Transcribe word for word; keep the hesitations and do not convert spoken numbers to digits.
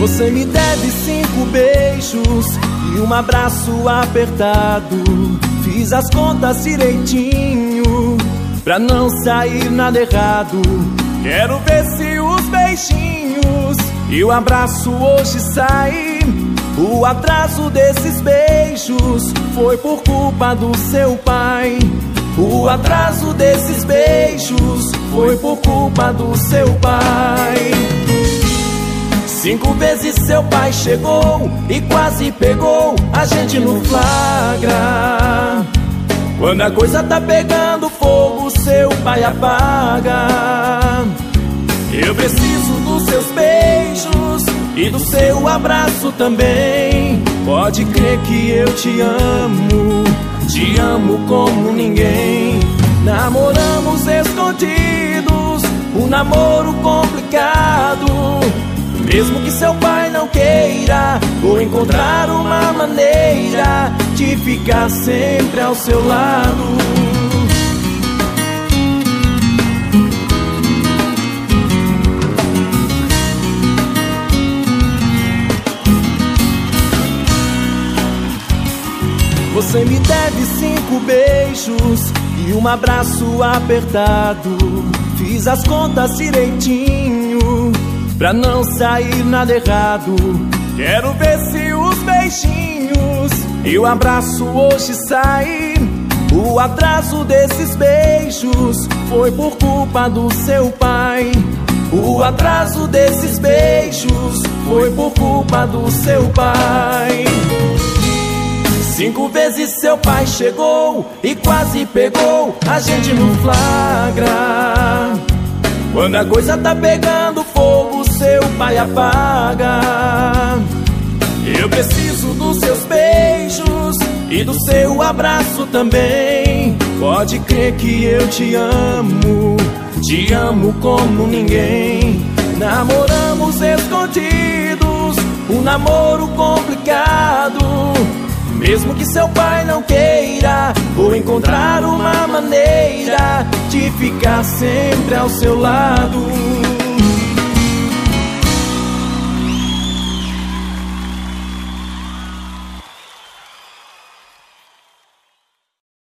Você me deve cinco beijos e um abraço apertado. Fiz as contas direitinho pra não sair nada errado. Quero ver se os beijinhos e o abraço hoje saem. O atraso desses beijos foi por culpa do seu pai. O atraso desses beijos foi por culpa do seu pai. Cinco vezes seu pai chegou e quase pegou a gente no flagra. Quando a coisa tá pegando fogo, seu pai apaga. Eu preciso dos seus beijos e do seu abraço também. Pode crer que eu te amo, te amo como ninguém. Namoramos escondidos, um namoro complicado. Mesmo que seu pai não queira, vou encontrar uma maneira de ficar sempre ao seu lado. Você me deve cinco beijos e um abraço apertado. Fiz as contas direitinho pra não sair nada errado. Quero ver se os beijinhos e o abraço hoje saem. O atraso desses beijos foi por culpa do seu pai. O atraso desses beijos foi por culpa do seu pai. Cinco vezes seu pai chegou e quase pegou a gente no flagra. Quando a coisa tá pegando fogo, seu pai apaga. Eu preciso dos seus beijos e do seu abraço também. Pode crer que eu te amo, te amo como ninguém. Namoramos escondidos, um namoro complicado. Mesmo que seu pai não queira, vou encontrar uma maneira de ficar sempre ao seu lado.